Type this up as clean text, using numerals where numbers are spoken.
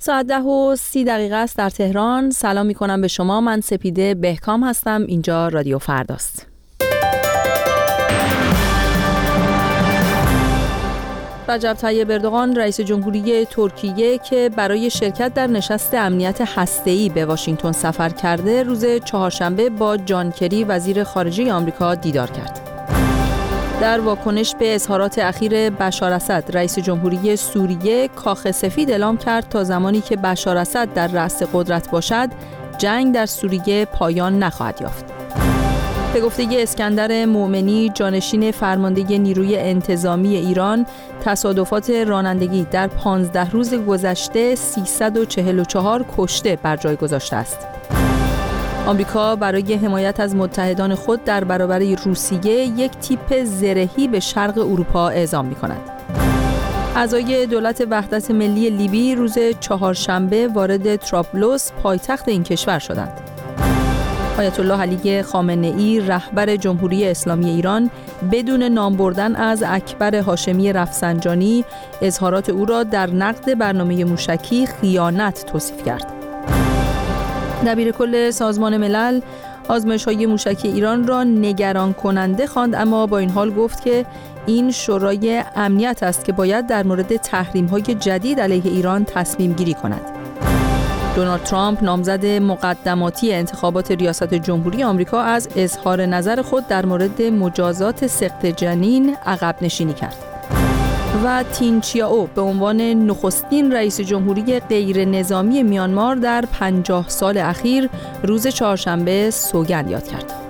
ساعت 10:30 است در تهران. سلام می کنم به شما. من سپیده بهکام هستم. اینجا رادیو فرداست. رجب طیب اردوغان رئیس جمهوری ترکیه که برای شرکت در نشست امنیت هسته‌ای به واشنگتن سفر کرده، روز چهارشنبه با جان کری وزیر خارجه آمریکا دیدار کرد. در واکنش به اظهارات اخیر بشار اسد، رئیس جمهوری سوریه کاخ سفید اعلام کرد تا زمانی که بشار اسد در رأس قدرت باشد، جنگ در سوریه پایان نخواهد یافت. به گفته اسکندر مومنی، جانشین فرمانده نیروی انتظامی ایران، تصادفات رانندگی در 15 روز گذشته 344 کشته بر جای گذاشته است. آمریکا برای حمایت از متحدان خود در برابر روسیه یک تیپ زرهی به شرق اروپا اعزام می‌کند. اعضای دولت وحدت ملی لیبی روز چهارشنبه وارد طرابلس، پایتخت این کشور شدند. آیت الله علی خامنه‌ای، رهبر جمهوری اسلامی ایران، بدون نام بردن از اکبر هاشمی رفسنجانی، اظهارات او را در نقد برنامه موشکی خیانت توصیف کرد. دبیرکل سازمان ملل آزمایش‌های موشکی ایران را نگران کننده خواند، اما با این حال گفت که این شورای امنیت است که باید در مورد تحریم‌های جدید علیه ایران تصمیم گیری کند. دونالد ترامپ، نامزد مقدماتی انتخابات ریاست جمهوری آمریکا، از اظهار نظر خود در مورد مجازات سقط جنین عقب نشینی کرد. و تین چیائو به عنوان نخستین رئیس جمهوری غیر نظامی میانمار در 50 سال اخیر روز چهارشنبه سوگند یاد کرد.